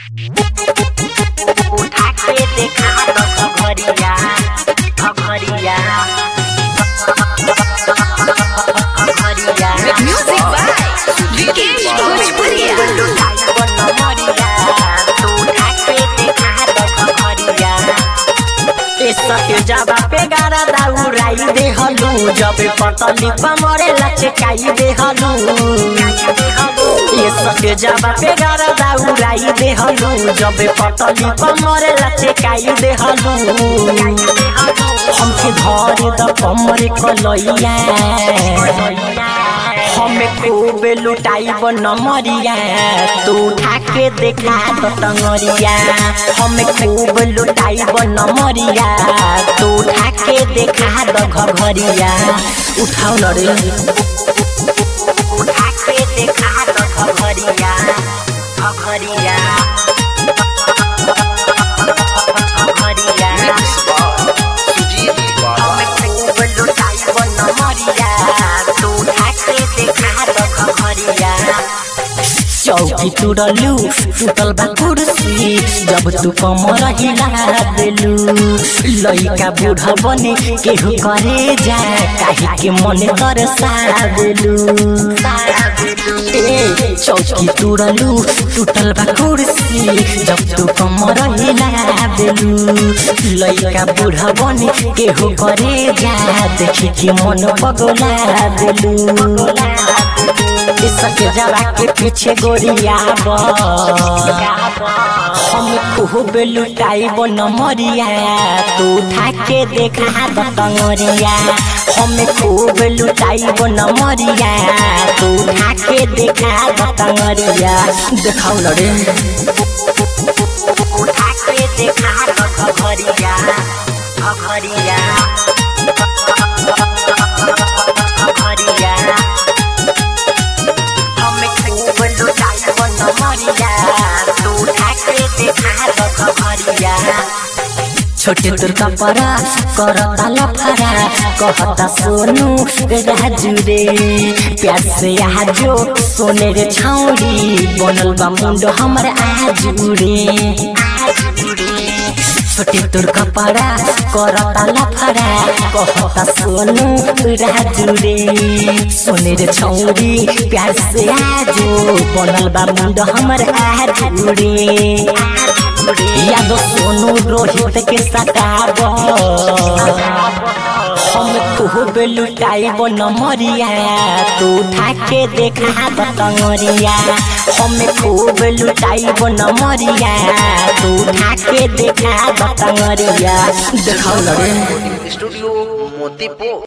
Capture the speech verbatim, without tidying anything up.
उठा के देखा दो घरिया घरिया घरिया म्यूजिक बाय विकेश भोजपुरिया। तू उठा के देखा दो घरिया ए सके जाबा पे गारा दाउराई दे हलू जब पतली कमरे लचकाई दे हलू ए सके जाबा पे गारा दाउराई दे हलू जब पतली कमरे लचकाई दे हलू हमके धर द कमरे कलैया हमें खूब लुटाइब नमरिया तू उठा के देखा तो टंगरिया हमें खूब लुटाइब नमरिया तू उठा के देखा दो घरिया उठाओ न रे उठा के देखा दो घरिया घरिया घरिया हमें खूब लुटाइब नमरिया तू उठा के देखा दो घरिया चौकी तुरलू टूटल बा कुर्सी जब तू कमर हिला देलू लइका बूढ़ा बने केहू करे जा काहे के मन तरसा देलू ए चौकी तुरलू टूटल बा कुर्सी जब तू कमर हिला देलू लइका बूढ़ा बने केहू करे जा देखी के मन पगला देलू सके जरा के पीछे गोरिया हम खूब लुटाइब नमरिया तू उठा के देखा दो टंगरिया हम खूब लुटाइब नमरिया तू उठा के देखा दो टंगरिया देखाओ न रे उठा के देखा दो घरिया घरिया घरिया छोटे तोर कपड़ा करता लफड़ा कहता सोनू राजू रे प्यार से आजो सोने रे छौरी बनल बा मुंडो हमर आजू रे छोटे तोर कपड़ा करता लफड़ा कहता सोनू राजू रे सोने रे छौरी प्यार से आजो बनल बा मुंडो हमर आजू रे यादो सोनू रोहित के सताब हम खूब लुटाइब नमरिया तू उठा के देखा दो टंगरिया हम खूब लुटाइब नमरिया तू उठा के देखा दो टंगरिया देखाओ न रे स्टूडियो मोतीपुर।